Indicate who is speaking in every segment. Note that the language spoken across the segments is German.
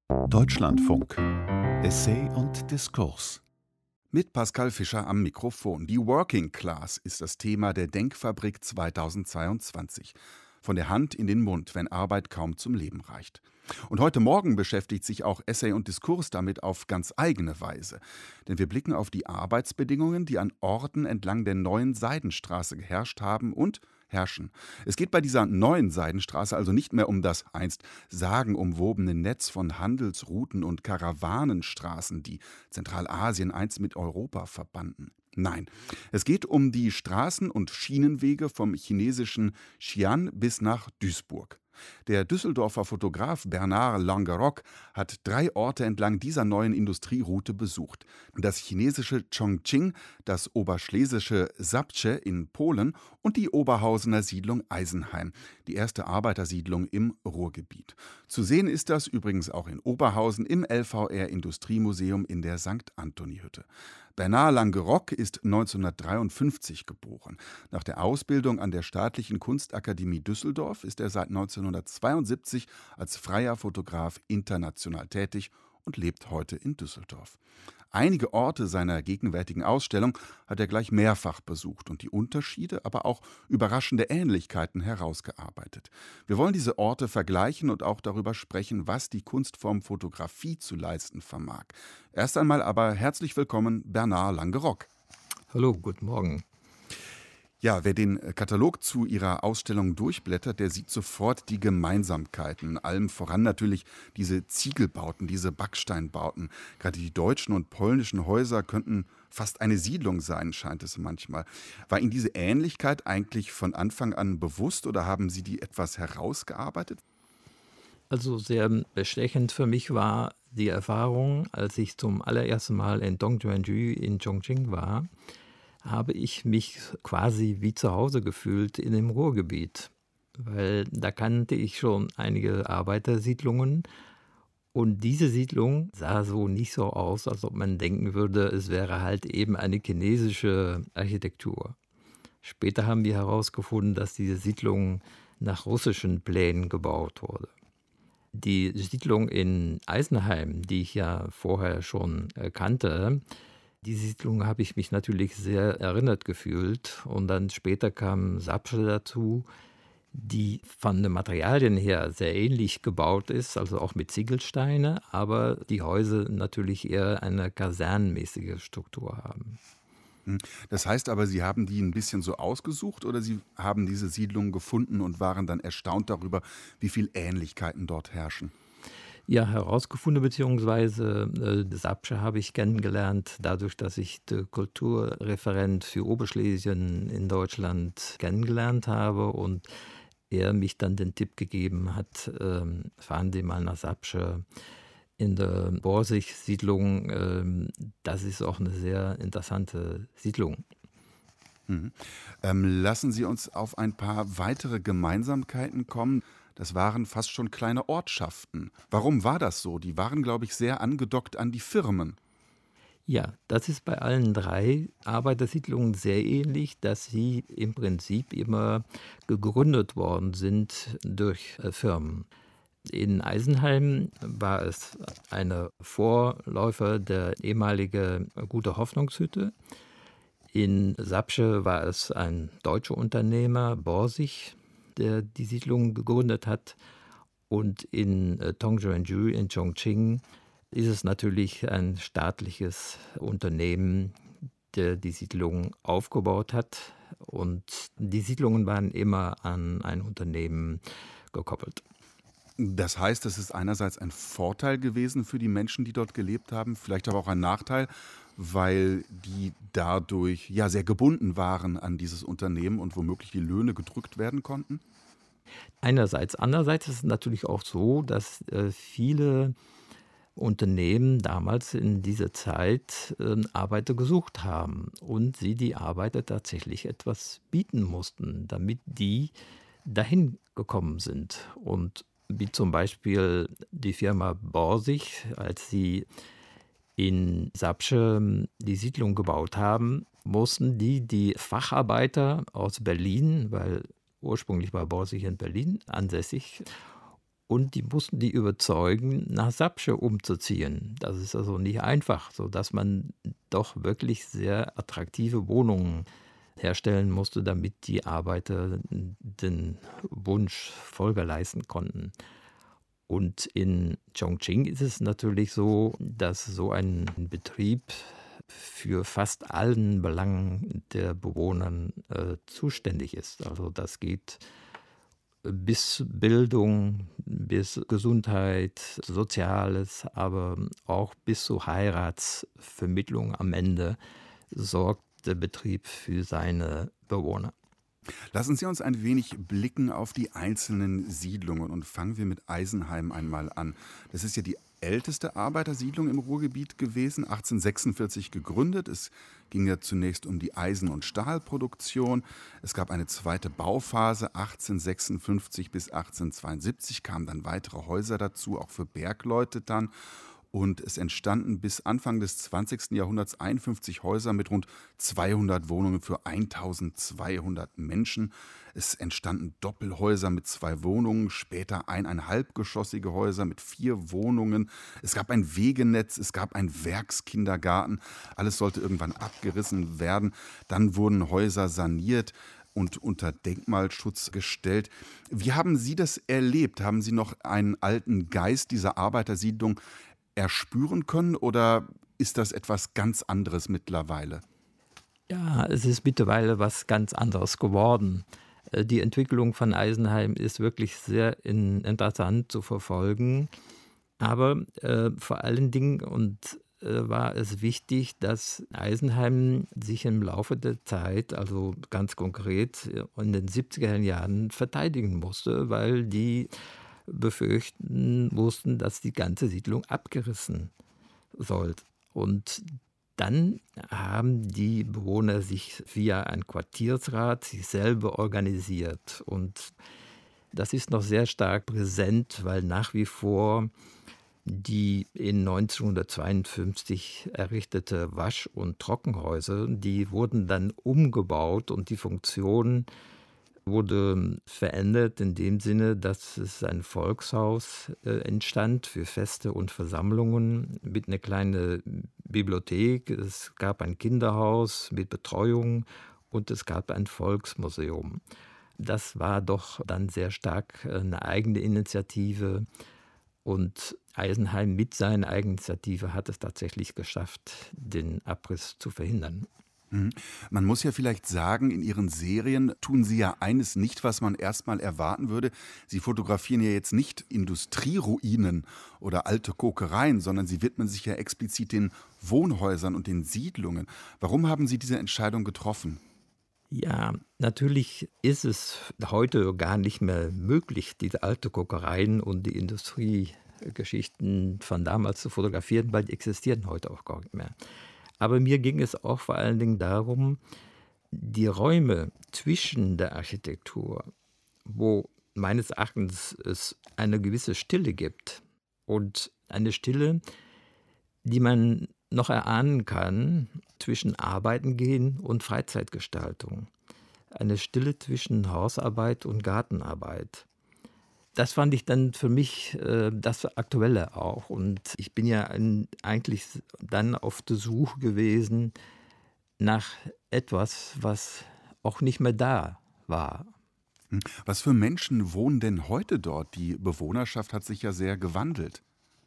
Speaker 1: Deutschlandfunk. Essay und Diskurs.
Speaker 2: Mit Pascal Fischer am Mikrofon. Die Working Class ist das Thema der Denkfabrik 2022. Von der Hand in den Mund, wenn Arbeit kaum zum Leben reicht. Und heute Morgen beschäftigt sich auch Essay und Diskurs damit auf ganz eigene Weise. Denn wir blicken auf die Arbeitsbedingungen, die an Orten entlang der neuen Seidenstraße geherrscht haben und herrschen. Es geht bei dieser neuen Seidenstraße also nicht mehr um das einst sagenumwobene Netz von Handelsrouten und Karawanenstraßen, die Zentralasien einst mit Europa verbanden. Nein, es geht um die Straßen- und Schienenwege vom chinesischen Xi'an bis nach Duisburg. Der Düsseldorfer Fotograf Bernard Langueroc hat 3 Orte entlang dieser neuen Industrieroute besucht. Das chinesische Chongqing, das oberschlesische Zabrze in Polen und die Oberhausener Siedlung Eisenheim, die erste Arbeitersiedlung im Ruhrgebiet. Zu sehen ist das übrigens auch in Oberhausen im LVR Industriemuseum in der St. Anthony-Hütte. Bernard Langueroc ist 1953 geboren. Nach der Ausbildung an der Staatlichen Kunstakademie Düsseldorf ist er seit 1972 als freier Fotograf international tätig und lebt heute in Düsseldorf. Einige Orte seiner gegenwärtigen Ausstellung hat er gleich mehrfach besucht und die Unterschiede, aber auch überraschende Ähnlichkeiten herausgearbeitet. Wir wollen diese Orte vergleichen und auch darüber sprechen, was die Kunstform Fotografie zu leisten vermag. Erst einmal aber herzlich willkommen, Bernard Langueroc.
Speaker 3: Hallo, guten Morgen.
Speaker 2: Ja, wer den Katalog zu Ihrer Ausstellung durchblättert, der sieht sofort die Gemeinsamkeiten. Allem voran natürlich diese Ziegelbauten, diese Backsteinbauten. Gerade die deutschen und polnischen Häuser könnten fast eine Siedlung sein, scheint es manchmal. War Ihnen diese Ähnlichkeit eigentlich von Anfang an bewusst oder haben Sie die etwas herausgearbeitet?
Speaker 3: Also sehr bestechend für mich war die Erfahrung, als ich zum allerersten Mal in Dongjuan-gu in Chongqing war, habe ich mich quasi wie zu Hause gefühlt in dem Ruhrgebiet, weil da kannte ich schon einige Arbeitersiedlungen und diese Siedlung sah so nicht so aus, als ob man denken würde, es wäre halt eben eine chinesische Architektur. Später haben wir herausgefunden, dass diese Siedlung nach russischen Plänen gebaut wurde. Die Siedlung in Eisenheim, die ich ja vorher schon kannte, die Siedlung habe ich mich natürlich sehr erinnert gefühlt. Und dann später kam Zabrze dazu, die von den Materialien her sehr ähnlich gebaut ist, also auch mit Ziegelsteine, aber die Häuser natürlich eher eine kasernenmäßige Struktur haben.
Speaker 2: Das heißt aber, Sie haben die ein bisschen so ausgesucht oder Sie haben diese Siedlung gefunden und waren dann erstaunt darüber, wie viele Ähnlichkeiten dort herrschen?
Speaker 3: Ja, herausgefunden beziehungsweise Zabrze habe ich kennengelernt, dadurch, dass ich den Kulturreferent für Oberschlesien in Deutschland kennengelernt habe und er mich dann den Tipp gegeben hat, fahren Sie mal nach Zabrze in der Borsig-Siedlung. Das ist auch eine sehr interessante Siedlung.
Speaker 2: Mhm. Lassen Sie uns auf ein paar weitere Gemeinsamkeiten kommen. Das waren fast schon kleine Ortschaften. Warum war das so? Die waren, glaube ich, sehr angedockt an die Firmen.
Speaker 3: Ja, das ist bei allen 3 Arbeitersiedlungen sehr ähnlich, dass sie im Prinzip immer gegründet worden sind durch Firmen. In Eisenheim war es eine Vorläufer der ehemalige Gute Hoffnungshütte. In Zabrze war es ein deutscher Unternehmer, Borsig, der die Siedlung gegründet hat. Und in Dongjuan-gu in Chongqing ist es natürlich ein staatliches Unternehmen, der die Siedlung aufgebaut hat. Und die Siedlungen waren immer an ein Unternehmen gekoppelt.
Speaker 2: Das heißt, es ist einerseits ein Vorteil gewesen für die Menschen, die dort gelebt haben, vielleicht aber auch ein Nachteil, weil die dadurch ja sehr gebunden waren an dieses Unternehmen und womöglich die Löhne gedrückt werden konnten?
Speaker 3: Einerseits. Andererseits ist es natürlich auch so, dass viele Unternehmen damals in dieser Zeit Arbeiter gesucht haben und sie die Arbeiter tatsächlich etwas bieten mussten, damit die dahin gekommen sind. Und wie zum Beispiel die Firma Borsig, als sie in Zabrze die Siedlung gebaut haben, mussten die Facharbeiter aus Berlin, weil ursprünglich war Borsig in Berlin ansässig, Und die mussten die überzeugen, nach Sapsche umzuziehen. Das ist also nicht einfach, sodass man doch wirklich sehr attraktive Wohnungen herstellen musste, damit die Arbeiter den Wunsch Folge leisten konnten. Und in Chongqing ist es natürlich so, dass so ein Betrieb für fast allen Belangen der Bewohner zuständig ist. Also das geht bis Bildung, bis Gesundheit, Soziales, aber auch bis zur Heiratsvermittlung am Ende sorgt der Betrieb für seine Bewohner.
Speaker 2: Lassen Sie uns ein wenig blicken auf die einzelnen Siedlungen und fangen wir mit Eisenheim einmal an. Das ist ja die älteste Arbeitersiedlung im Ruhrgebiet gewesen, 1846 gegründet. Es ging ja zunächst um die Eisen- und Stahlproduktion. Es gab eine zweite Bauphase, 1856 bis 1872 kamen dann weitere Häuser dazu, auch für Bergleute dann. Und es entstanden bis Anfang des 20. Jahrhunderts 51 Häuser mit rund 200 Wohnungen für 1200 Menschen. Es entstanden Doppelhäuser mit 2 Wohnungen, später 1,5-geschossige Häuser mit 4 Wohnungen. Es gab ein Wegenetz, es gab einen Werkskindergarten. Alles sollte irgendwann abgerissen werden. Dann wurden Häuser saniert und unter Denkmalschutz gestellt. Wie haben Sie das erlebt? Haben Sie noch einen alten Geist dieser Arbeitersiedlung erspüren können oder ist das etwas ganz anderes mittlerweile?
Speaker 3: Ja, es ist mittlerweile was ganz anderes geworden. Die Entwicklung von Eisenheim ist wirklich sehr interessant zu verfolgen. Aber vor allen Dingen war es wichtig, dass Eisenheim sich im Laufe der Zeit, also ganz konkret in den 70er Jahren, verteidigen musste, weil die befürchten mussten, dass die ganze Siedlung abgerissen sollte. Und dann haben die Bewohner sich via ein Quartiersrat sich selber organisiert. Und das ist noch sehr stark präsent, weil nach wie vor die in 1952 errichtete Wasch- und Trockenhäuser, die wurden dann umgebaut und die Funktion wurde verändert in dem Sinne, dass es ein Volkshaus entstand für Feste und Versammlungen mit einer kleinen Bibliothek. Es gab ein Kinderhaus mit Betreuung und es gab ein Volksmuseum. Das war doch dann sehr stark eine eigene Initiative und Eisenheim mit seiner Eigeninitiative hat es tatsächlich geschafft, den Abriss zu verhindern.
Speaker 2: Man muss ja vielleicht sagen, in Ihren Serien tun Sie ja eines nicht, was man erstmal erwarten würde. Sie fotografieren ja jetzt nicht Industrieruinen oder alte Kokereien, sondern Sie widmen sich ja explizit den Wohnhäusern und den Siedlungen. Warum haben Sie diese Entscheidung getroffen?
Speaker 3: Ja, natürlich ist es heute gar nicht mehr möglich, diese alte Kokereien und die Industriegeschichten von damals zu fotografieren, weil die existieren heute auch gar nicht mehr. Aber mir ging es auch vor allen Dingen darum, die Räume zwischen der Architektur, wo meines Erachtens es eine gewisse Stille gibt und eine Stille, die man noch erahnen kann zwischen Arbeiten gehen und Freizeitgestaltung. Eine Stille zwischen Hausarbeit und Gartenarbeit. Das fand ich dann für mich das Aktuelle auch. Und ich bin ja eigentlich dann auf der Suche gewesen nach etwas, was auch nicht mehr da war.
Speaker 2: Was für Menschen wohnen denn heute dort? Die Bewohnerschaft hat sich ja sehr gewandelt.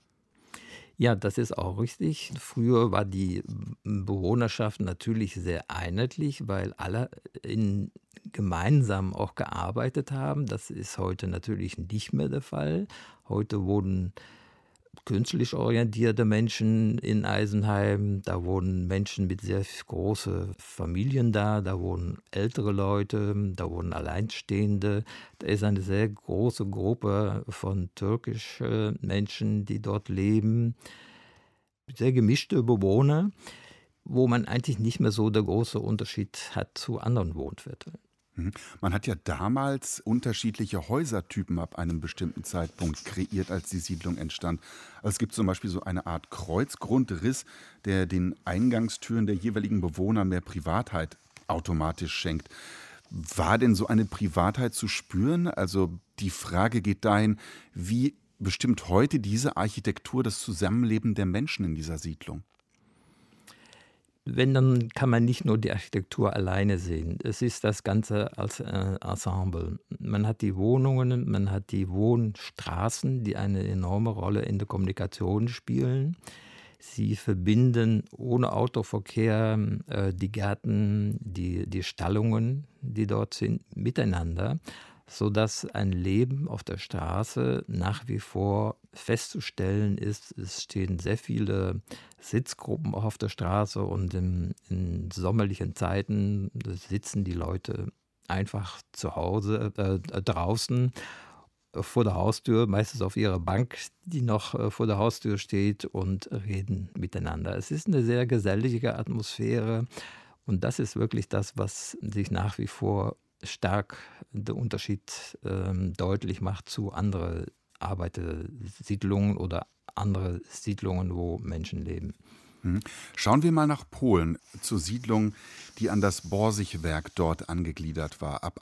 Speaker 3: Ja, das ist auch richtig. Früher war die Bewohnerschaft natürlich sehr einheitlich, weil alle gemeinsam auch gearbeitet haben. Das ist heute natürlich nicht mehr der Fall. Heute wohnen künstlich orientierte Menschen in Eisenheim, da wohnen Menschen mit sehr großen Familien da wohnen ältere Leute, da wohnen Alleinstehende. Da ist eine sehr große Gruppe von türkischen Menschen, die dort leben. Sehr gemischte Bewohner, wo man eigentlich nicht mehr so der große Unterschied hat zu anderen Wohnvierteln.
Speaker 2: Man hat ja damals unterschiedliche Häusertypen ab einem bestimmten Zeitpunkt kreiert, als die Siedlung entstand. Also es gibt zum Beispiel so eine Art Kreuzgrundriss, der den Eingangstüren der jeweiligen Bewohner mehr Privatheit automatisch schenkt. War denn so eine Privatheit zu spüren? Also die Frage geht dahin, wie bestimmt heute diese Architektur das Zusammenleben der Menschen in dieser Siedlung?
Speaker 3: Wenn, dann kann man nicht nur die Architektur alleine sehen. Es ist das Ganze als Ensemble. Man hat die Wohnungen, man hat die Wohnstraßen, die eine enorme Rolle in der Kommunikation spielen. Sie verbinden ohne Autoverkehr die Gärten, die Stallungen, die dort sind, miteinander, sodass ein Leben auf der Straße nach wie vor festzustellen ist. Es stehen sehr viele Sitzgruppen auch auf der Straße und in sommerlichen Zeiten sitzen die Leute einfach zu Hause, draußen vor der Haustür, meistens auf ihrer Bank, die noch vor der Haustür steht, und reden miteinander. Es ist eine sehr gesellige Atmosphäre und das ist wirklich das, was sich nach wie vor stark der Unterschied deutlich macht zu anderen Arbeitersiedlungen oder andere Siedlungen, wo Menschen leben.
Speaker 2: Schauen wir mal nach Polen, zur Siedlung, die an das Borsig-Werk dort angegliedert war. Ab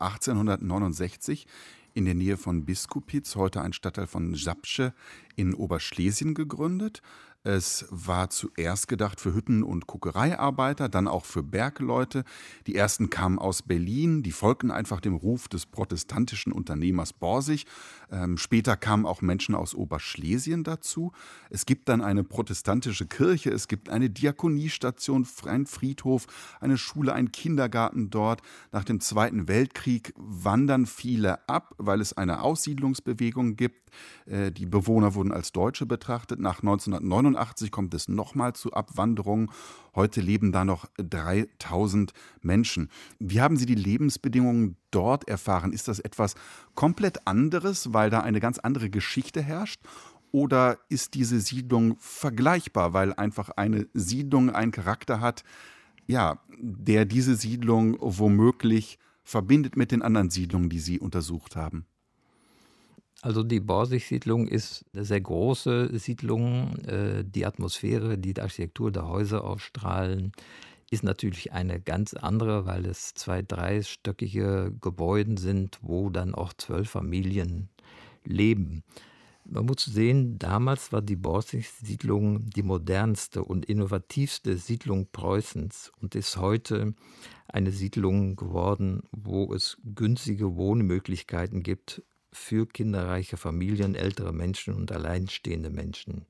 Speaker 2: 1869 in der Nähe von Biskupic, heute ein Stadtteil von Żabcze in Oberschlesien, gegründet. Es war zuerst gedacht für Hütten- und Kuckereiarbeiter, dann auch für Bergleute. Die ersten kamen aus Berlin, die folgten einfach dem Ruf des protestantischen Unternehmers Borsig. Später kamen auch Menschen aus Oberschlesien dazu. Es gibt dann eine protestantische Kirche, es gibt eine Diakoniestation, einen Friedhof, eine Schule, einen Kindergarten dort. Nach dem Zweiten Weltkrieg wandern viele ab, weil es eine Aussiedlungsbewegung gibt. Die Bewohner wurden als Deutsche betrachtet. Nach 1989 kommt es nochmal zu Abwanderungen. Heute leben da noch 3000 Menschen. Wie haben Sie die Lebensbedingungen dort erfahren? Ist das etwas komplett anderes, weil da eine ganz andere Geschichte herrscht? Oder ist diese Siedlung vergleichbar, weil einfach eine Siedlung einen Charakter hat, ja, der diese Siedlung womöglich verbindet mit den anderen Siedlungen, die Sie untersucht haben?
Speaker 3: Also die Borsig-Siedlung ist eine sehr große Siedlung. Die Atmosphäre, die Architektur der Häuser ausstrahlen, ist natürlich eine ganz andere, weil es 2-, 3-stöckige Gebäude sind, wo dann auch 12 Familien leben. Man muss sehen, damals war die Borsig-Siedlung die modernste und innovativste Siedlung Preußens und ist heute eine Siedlung geworden, wo es günstige Wohnmöglichkeiten gibt für kinderreiche Familien, ältere Menschen und alleinstehende Menschen.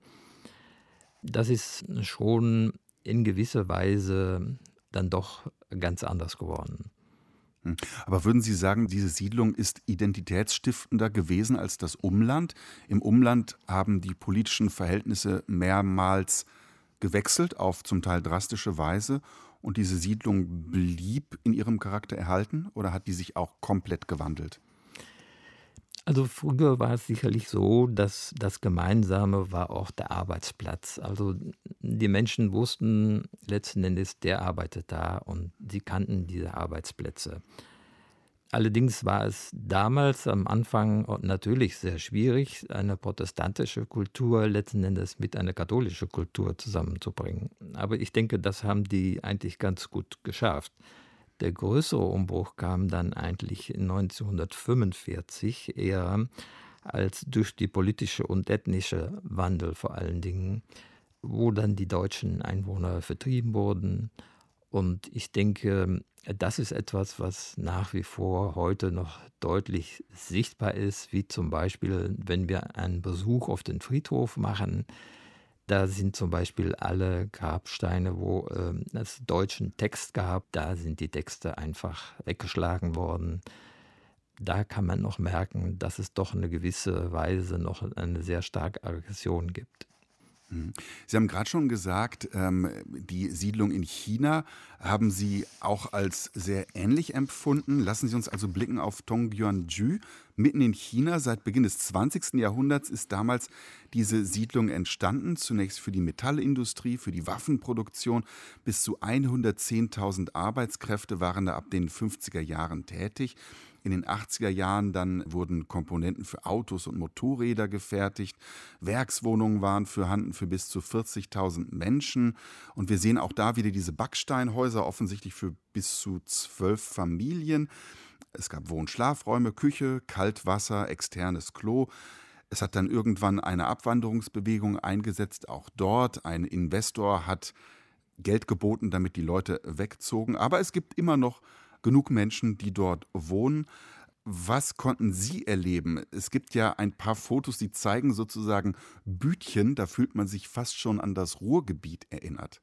Speaker 3: Das ist schon in gewisser Weise dann doch ganz anders geworden.
Speaker 2: Aber würden Sie sagen, diese Siedlung ist identitätsstiftender gewesen als das Umland? Im Umland haben die politischen Verhältnisse mehrmals gewechselt, auf zum Teil drastische Weise. Und diese Siedlung blieb in ihrem Charakter erhalten oder hat die sich auch komplett gewandelt?
Speaker 3: Also früher war es sicherlich so, dass das Gemeinsame war auch der Arbeitsplatz. Also die Menschen wussten letzten Endes, der arbeitet da und sie kannten diese Arbeitsplätze. Allerdings war es damals am Anfang natürlich sehr schwierig, eine protestantische Kultur letzten Endes mit einer katholischen Kultur zusammenzubringen. Aber ich denke, das haben die eigentlich ganz gut geschafft. Der größere Umbruch kam dann eigentlich 1945 eher als durch die politische und ethnische Wandel vor allen Dingen, wo dann die deutschen Einwohner vertrieben wurden. Und ich denke, das ist etwas, was nach wie vor heute noch deutlich sichtbar ist, wie zum Beispiel, wenn wir einen Besuch auf den Friedhof machen. Da sind zum Beispiel alle Grabsteine, wo es deutschen Text gab, da sind die Texte einfach weggeschlagen worden. Da kann man noch merken, dass es doch eine gewisse Weise noch eine sehr starke Aggression gibt.
Speaker 2: Sie haben gerade schon gesagt, die Siedlung in China haben Sie auch als sehr ähnlich empfunden. Lassen Sie uns also blicken auf Tongjuanju. Mitten in China, seit Beginn des 20. Jahrhunderts ist damals diese Siedlung entstanden. Zunächst für die Metallindustrie, für die Waffenproduktion. Bis zu 110.000 Arbeitskräfte waren da ab den 50er Jahren tätig. In den 80er Jahren dann wurden Komponenten für Autos und Motorräder gefertigt. Werkswohnungen waren vorhanden für bis zu 40.000 Menschen. Und wir sehen auch da wieder diese Backsteinhäuser, offensichtlich für bis zu 12 Familien. Es gab Wohn- und Schlafräume, Küche, Kaltwasser, externes Klo. Es hat dann irgendwann eine Abwanderungsbewegung eingesetzt, auch dort. Ein Investor hat Geld geboten, damit die Leute wegzogen. Aber es gibt immer noch genug Menschen, die dort wohnen. Was konnten Sie erleben? Es gibt ja ein paar Fotos, die zeigen sozusagen Bütchen, da fühlt man sich fast schon an das Ruhrgebiet erinnert.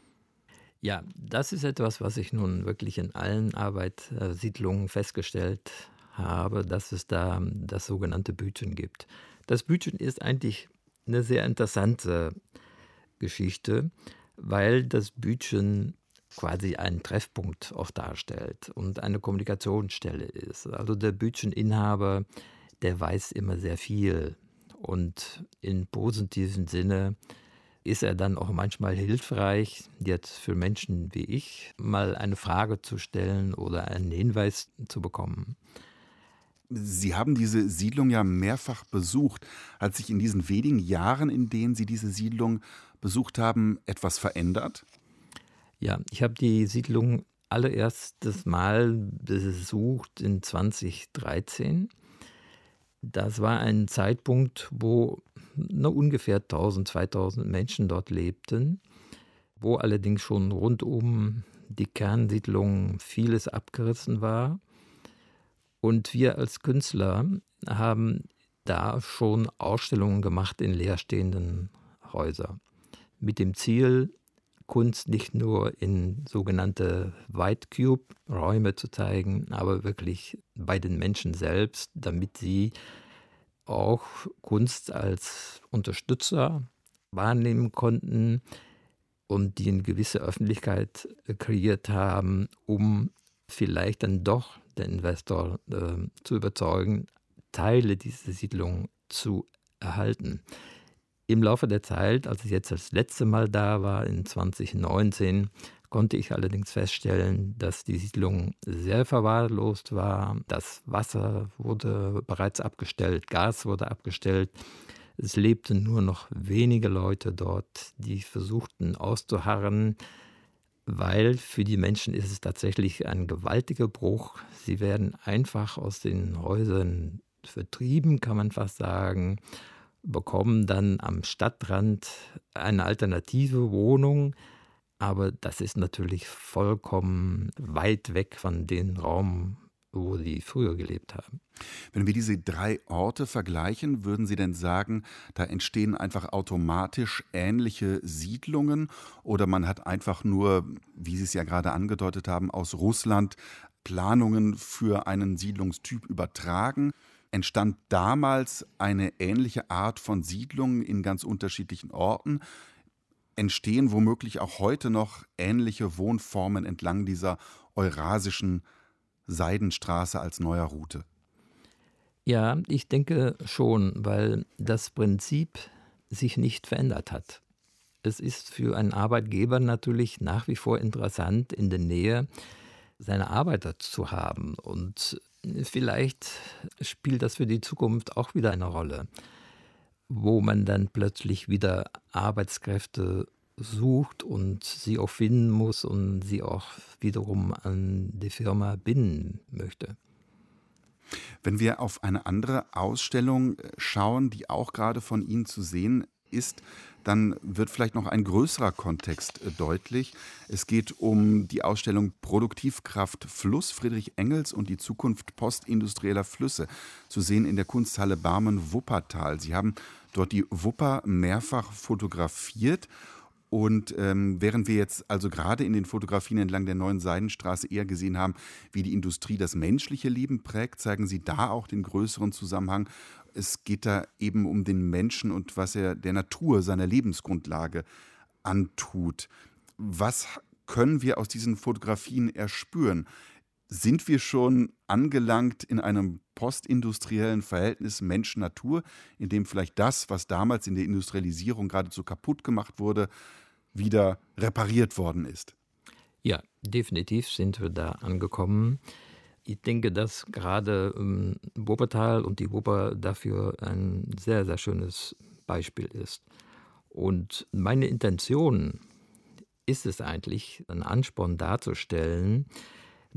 Speaker 3: Ja, das ist etwas, was ich nun wirklich in allen Arbeitssiedlungen festgestellt habe, dass es da das sogenannte Bütchen gibt. Das Bütchen ist eigentlich eine sehr interessante Geschichte, weil das Bütchen quasi einen Treffpunkt auch darstellt und eine Kommunikationsstelle ist. Also der Bütcheninhaber, der weiß immer sehr viel und in positiven Sinne ist er dann auch manchmal hilfreich, jetzt für Menschen wie ich, mal eine Frage zu stellen oder einen Hinweis zu bekommen.
Speaker 2: Sie haben diese Siedlung ja mehrfach besucht. Hat sich in diesen wenigen Jahren, in denen Sie diese Siedlung besucht haben, etwas verändert?
Speaker 3: Ja, ich habe die Siedlung allererstes Mal besucht in 2013. Das war ein Zeitpunkt, wo ungefähr 1000, 2000 Menschen dort lebten, wo allerdings schon rund um die Kernsiedlung vieles abgerissen war. Und wir als Künstler haben da schon Ausstellungen gemacht in leerstehenden Häusern mit dem Ziel, Kunst nicht nur in sogenannte White Cube-Räume zu zeigen, aber wirklich bei den Menschen selbst, damit sie auch Kunst als Unterstützer wahrnehmen konnten und die eine gewisse Öffentlichkeit kreiert haben, um vielleicht dann doch den Investor zu überzeugen, Teile dieser Siedlung zu erhalten. Im Laufe der Zeit, als ich jetzt das letzte Mal da war, in 2019, konnte ich allerdings feststellen, dass die Siedlung sehr verwahrlost war. Das Wasser wurde bereits abgestellt, Gas wurde abgestellt. Es lebten nur noch wenige Leute dort, die versuchten auszuharren, weil für die Menschen ist es tatsächlich ein gewaltiger Bruch. Sie werden einfach aus den Häusern vertrieben, kann man fast sagen, bekommen dann am Stadtrand eine alternative Wohnung, aber das ist natürlich vollkommen weit weg von dem Raum, wo sie früher gelebt haben.
Speaker 2: Wenn wir diese drei Orte vergleichen, würden Sie denn sagen, da entstehen einfach automatisch ähnliche Siedlungen oder man hat einfach nur, wie Sie es ja gerade angedeutet haben, aus Russland Planungen für einen Siedlungstyp übertragen? Entstand damals eine ähnliche Art von Siedlungen in ganz unterschiedlichen Orten? Entstehen womöglich auch heute noch ähnliche Wohnformen entlang dieser eurasischen Seidenstraße als neuer Route?
Speaker 3: Ja, ich denke schon, weil das Prinzip sich nicht verändert hat. Es ist für einen Arbeitgeber natürlich nach wie vor interessant, in der Nähe seine Arbeiter zu haben. Und vielleicht spielt das für die Zukunft auch wieder eine Rolle, wo man dann plötzlich wieder Arbeitskräfte sucht und sie auch finden muss und sie auch wiederum an die Firma binden möchte.
Speaker 2: Wenn wir auf eine andere Ausstellung schauen, die auch gerade von Ihnen zu sehen ist, dann wird vielleicht noch ein größerer Kontext deutlich. Es geht um die Ausstellung Produktivkraft Fluss, Friedrich Engels und die Zukunft postindustrieller Flüsse, zu sehen in der Kunsthalle Barmen-Wuppertal. Sie haben dort die Wupper mehrfach fotografiert. Und während wir jetzt also gerade in den Fotografien entlang der Neuen Seidenstraße eher gesehen haben, wie die Industrie das menschliche Leben prägt, zeigen Sie da auch den größeren Zusammenhang. Es geht da eben um den Menschen und was er der Natur, seiner Lebensgrundlage antut. Was können wir aus diesen Fotografien erspüren? Sind wir schon angelangt in einem postindustriellen Verhältnis Mensch-Natur, in dem vielleicht das, was damals in der Industrialisierung geradezu kaputt gemacht wurde, wieder repariert worden ist?
Speaker 3: Ja, definitiv sind wir da angekommen. Ich denke, dass gerade Wuppertal und die Wupper dafür ein sehr, sehr schönes Beispiel ist. Und meine Intention ist es eigentlich, einen Ansporn darzustellen, der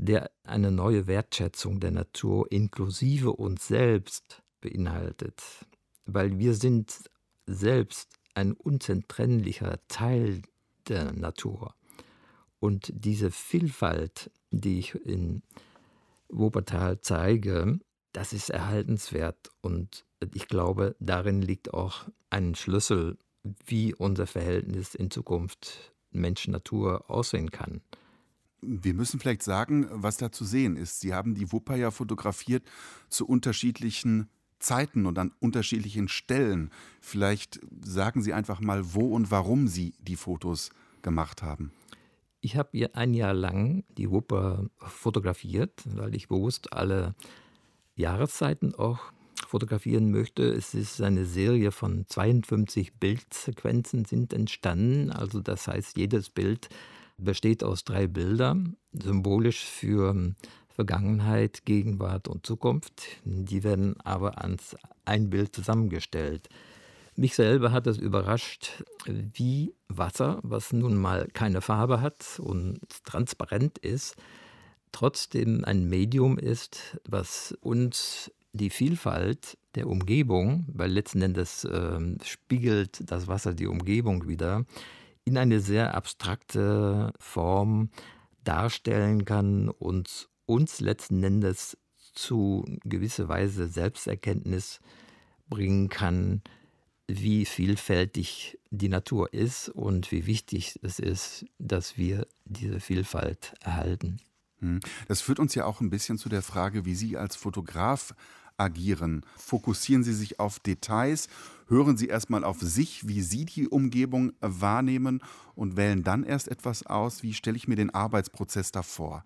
Speaker 3: eine neue Wertschätzung der Natur inklusive uns selbst beinhaltet. Weil wir sind selbst ein unzertrennlicher Teil der Natur. Und diese Vielfalt, die ich in Wuppertal zeige, das ist erhaltenswert. Und ich glaube, darin liegt auch ein Schlüssel, wie unser Verhältnis in Zukunft Mensch-Natur aussehen kann.
Speaker 2: Wir müssen vielleicht sagen, was da zu sehen ist. Sie haben die Wupper ja fotografiert zu unterschiedlichen Zeiten und an unterschiedlichen Stellen. Vielleicht sagen Sie einfach mal, wo und warum Sie die Fotos gemacht haben.
Speaker 3: Ich habe ein Jahr lang die Wupper fotografiert, weil ich bewusst alle Jahreszeiten auch fotografieren möchte. Es ist eine Serie von 52 Bildsequenzen sind entstanden. Also das heißt, jedes Bild besteht aus 3 Bildern, symbolisch für Vergangenheit, Gegenwart und Zukunft. Die werden aber ans ein Bild zusammengestellt. Mich selber hat es überrascht, wie Wasser, was nun mal keine Farbe hat und transparent ist, trotzdem ein Medium ist, was uns die Vielfalt der Umgebung, weil letzten Endes spiegelt das Wasser die Umgebung wieder, in eine sehr abstrakte Form darstellen kann und uns letzten Endes zu gewisser Weise Selbsterkenntnis bringen kann, wie vielfältig die Natur ist und wie wichtig es ist, dass wir diese Vielfalt erhalten.
Speaker 2: Das führt uns ja auch ein bisschen zu der Frage, wie Sie als Fotograf agieren. Fokussieren Sie sich auf Details, hören Sie erstmal auf sich, wie Sie die Umgebung wahrnehmen und wählen dann erst etwas aus. Wie stelle ich mir den Arbeitsprozess da vor?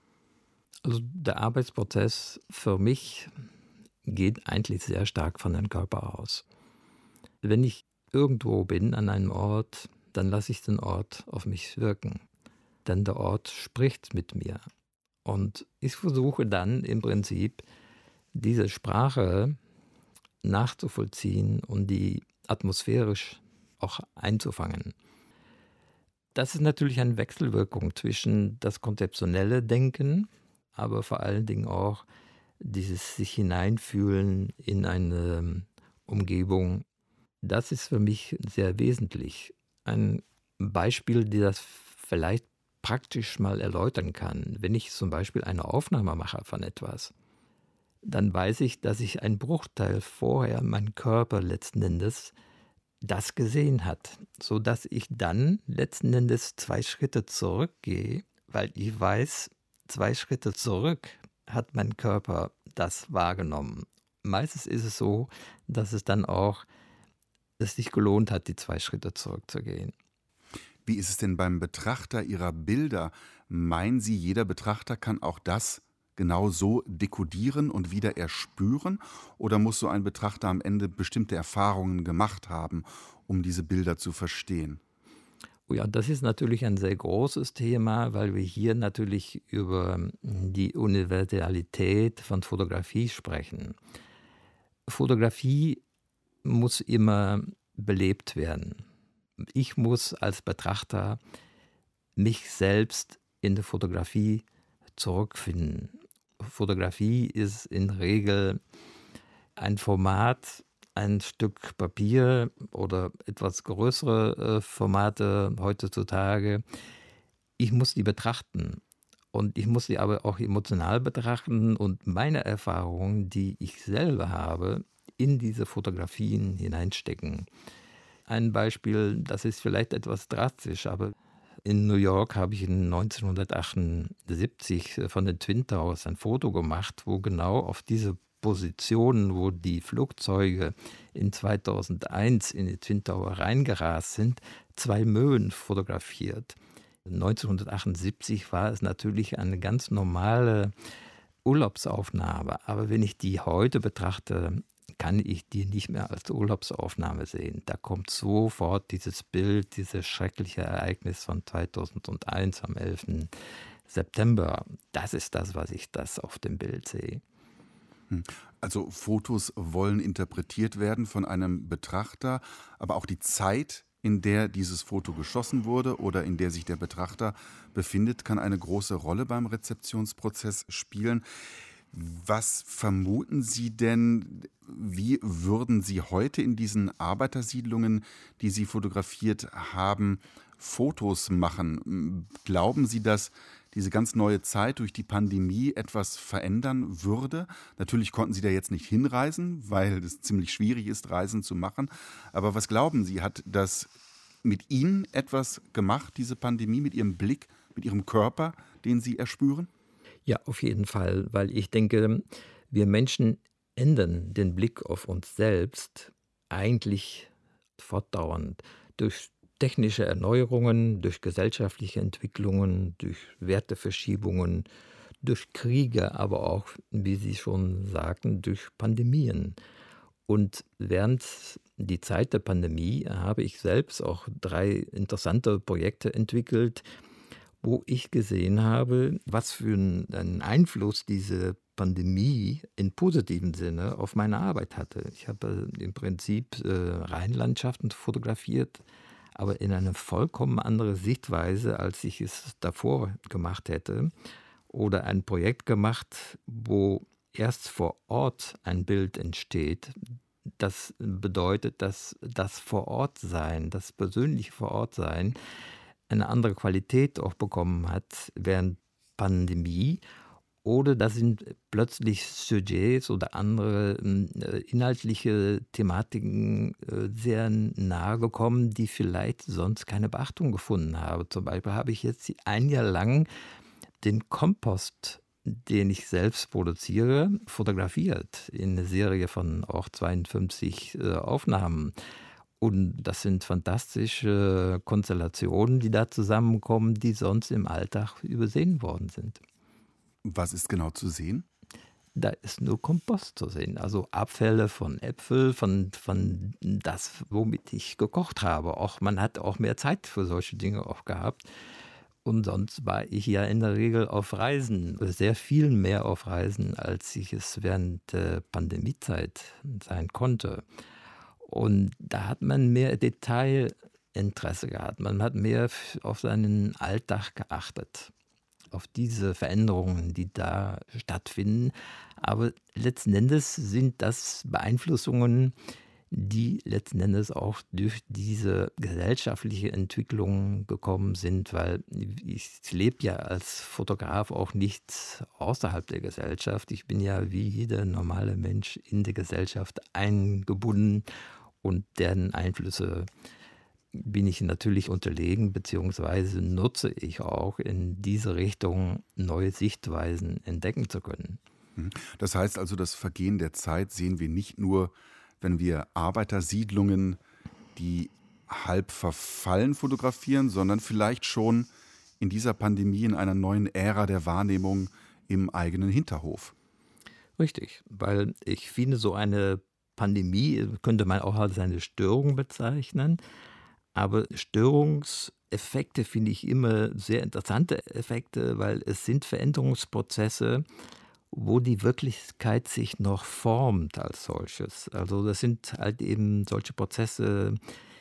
Speaker 3: Also der Arbeitsprozess für mich geht eigentlich sehr stark von dem Körper aus. Wenn ich irgendwo bin an einem Ort, dann lasse ich den Ort auf mich wirken. Denn der Ort spricht mit mir. Und ich versuche dann im Prinzip diese Sprache nachzuvollziehen und die atmosphärisch auch einzufangen. Das ist natürlich eine Wechselwirkung zwischen das konzeptionelle Denken, aber vor allen Dingen auch dieses sich hineinfühlen in eine Umgebung. Das ist für mich sehr wesentlich. Ein Beispiel, das das vielleicht praktisch mal erläutern kann. Wenn ich zum Beispiel eine Aufnahme mache von etwas, dann weiß ich, dass ich einen Bruchteil vorher mein Körper letzten Endes das gesehen hat, sodass ich dann letzten Endes 2 Schritte zurückgehe, weil ich weiß, 2 Schritte zurück hat mein Körper das wahrgenommen. Meistens ist es so, dass es dann auch es sich gelohnt hat, die 2 Schritte zurückzugehen.
Speaker 2: Wie ist es denn beim Betrachter Ihrer Bilder? Meinen Sie, jeder Betrachter kann auch das genau so dekodieren und wieder erspüren? Oder muss so ein Betrachter am Ende bestimmte Erfahrungen gemacht haben, um diese Bilder zu verstehen?
Speaker 3: Oh ja, das ist natürlich ein sehr großes Thema, weil wir hier natürlich über die Universalität von Fotografie sprechen. Fotografie muss immer belebt werden. Ich muss als Betrachter mich selbst in der Fotografie zurückfinden. Fotografie ist in der Regel ein Format, ein Stück Papier oder etwas größere Formate heutzutage. Ich muss die betrachten und ich muss sie aber auch emotional betrachten und meine Erfahrungen, die ich selber habe, in diese Fotografien hineinstecken. Ein Beispiel, das ist vielleicht etwas drastisch, aber in New York habe ich in 1978 von den Twin Towers ein Foto gemacht, wo genau auf diese Positionen, wo die Flugzeuge in 2001 in die Twin Tower reingerast sind, 2 Möwen fotografiert. 1978 war es natürlich eine ganz normale Urlaubsaufnahme, aber wenn ich die heute betrachte, kann ich die nicht mehr als Urlaubsaufnahme sehen. Da kommt sofort dieses Bild, dieses schreckliche Ereignis von 2001 am 11. September. Das ist das, was ich auf dem Bild sehe.
Speaker 2: Also Fotos wollen interpretiert werden von einem Betrachter, aber auch die Zeit in der dieses Foto geschossen wurde oder in der sich der Betrachter befindet, kann eine große Rolle beim Rezeptionsprozess spielen. Was vermuten Sie denn, wie würden Sie heute in diesen Arbeitersiedlungen, die Sie fotografiert haben, Fotos machen? Glauben Sie, dass diese ganz neue Zeit durch die Pandemie etwas verändern würde? Natürlich konnten Sie da jetzt nicht hinreisen, weil es ziemlich schwierig ist, Reisen zu machen. Aber was glauben Sie, hat das mit Ihnen etwas gemacht, diese Pandemie, mit Ihrem Blick, mit Ihrem Körper, den Sie erspüren?
Speaker 3: Ja, auf jeden Fall, weil ich denke, wir Menschen ändern den Blick auf uns selbst eigentlich fortdauernd durch technische Erneuerungen, durch gesellschaftliche Entwicklungen, durch Werteverschiebungen, durch Kriege, aber auch, wie Sie schon sagten, durch Pandemien. Und während die Zeit der Pandemie habe ich selbst auch 3 interessante Projekte entwickelt, wo ich gesehen habe, was für einen Einfluss diese Pandemie in positivem Sinne auf meine Arbeit hatte. Ich habe im Prinzip Rheinlandschaften fotografiert, aber in eine vollkommen andere Sichtweise, als ich es davor gemacht hätte. Oder ein Projekt gemacht, wo erst vor Ort ein Bild entsteht. Das bedeutet, dass das Vorortsein, das persönliche Vorortsein eine andere Qualität auch bekommen hat während Pandemie. Oder da sind plötzlich Sujets oder andere inhaltliche Thematiken sehr nahe gekommen, die vielleicht sonst keine Beachtung gefunden haben. Zum Beispiel habe ich jetzt ein Jahr lang den Kompost, den ich selbst produziere, fotografiert in einer Serie von auch 52 Aufnahmen. Und das sind fantastische Konstellationen, die da zusammenkommen, die sonst im Alltag übersehen worden sind.
Speaker 2: Was ist genau zu sehen?
Speaker 3: Da ist nur Kompost zu sehen, also Abfälle von Äpfeln, von das, womit ich gekocht habe. Auch man hat auch mehr Zeit für solche Dinge auch gehabt. Und sonst war ich ja in der Regel auf Reisen, sehr viel mehr auf Reisen, als ich es während der Pandemiezeit sein konnte. Und da hat man mehr Detailinteresse gehabt. Man hat mehr auf seinen Alltag geachtet, auf diese Veränderungen, die da stattfinden. Aber letzten Endes sind das Beeinflussungen, die letzten Endes auch durch diese gesellschaftliche Entwicklung gekommen sind, weil ich lebe ja als Fotograf auch nicht außerhalb der Gesellschaft. Ich bin ja wie jeder normale Mensch in die Gesellschaft eingebunden und deren Einflüsse bin ich natürlich unterlegen, beziehungsweise nutze ich auch in diese Richtung, neue Sichtweisen entdecken zu können.
Speaker 2: Das heißt also, das Vergehen der Zeit sehen wir nicht nur, wenn wir Arbeitersiedlungen, die halb verfallen, fotografieren, sondern vielleicht schon in dieser Pandemie in einer neuen Ära der Wahrnehmung im eigenen Hinterhof.
Speaker 3: Richtig, weil ich finde, so eine Pandemie könnte man auch als eine Störung bezeichnen. Aber Störungseffekte finde ich immer sehr interessante Effekte, weil es sind Veränderungsprozesse, wo die Wirklichkeit sich noch formt als solches. Also das sind halt eben solche Prozesse,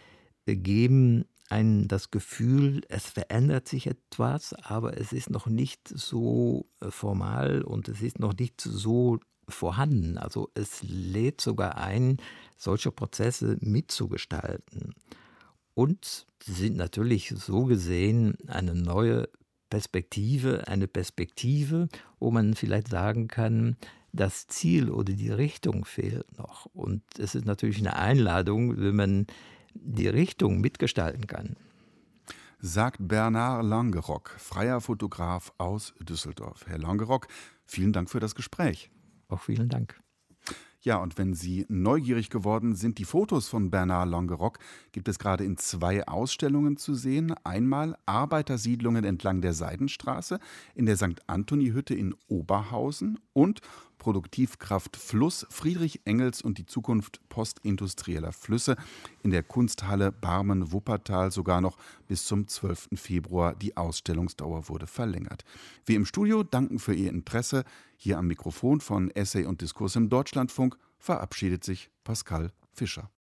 Speaker 3: geben einem das Gefühl, es verändert sich etwas, aber es ist noch nicht so formal und es ist noch nicht so vorhanden. Also es lädt sogar ein, solche Prozesse mitzugestalten. Und sie sind natürlich so gesehen eine neue Perspektive, eine Perspektive, wo man vielleicht sagen kann, das Ziel oder die Richtung fehlt noch. Und es ist natürlich eine Einladung, wenn man die Richtung mitgestalten kann.
Speaker 2: Sagt Bernard Langerock, freier Fotograf aus Düsseldorf. Herr Langerock, vielen Dank für das Gespräch.
Speaker 3: Auch vielen Dank.
Speaker 2: Ja, und wenn Sie neugierig geworden sind, die Fotos von Bernard Langerock gibt es gerade in 2 Ausstellungen zu sehen. Einmal Arbeitersiedlungen entlang der Seidenstraße in der St. Anthony-Hütte in Oberhausen und Produktivkraft Fluss, Friedrich Engels und die Zukunft postindustrieller Flüsse in der Kunsthalle Barmen-Wuppertal, sogar noch bis zum 12. Februar. Die Ausstellungsdauer wurde verlängert. Wir im Studio danken für Ihr Interesse. Hier am Mikrofon von Essay und Diskurs im Deutschlandfunk verabschiedet sich Pascal Fischer.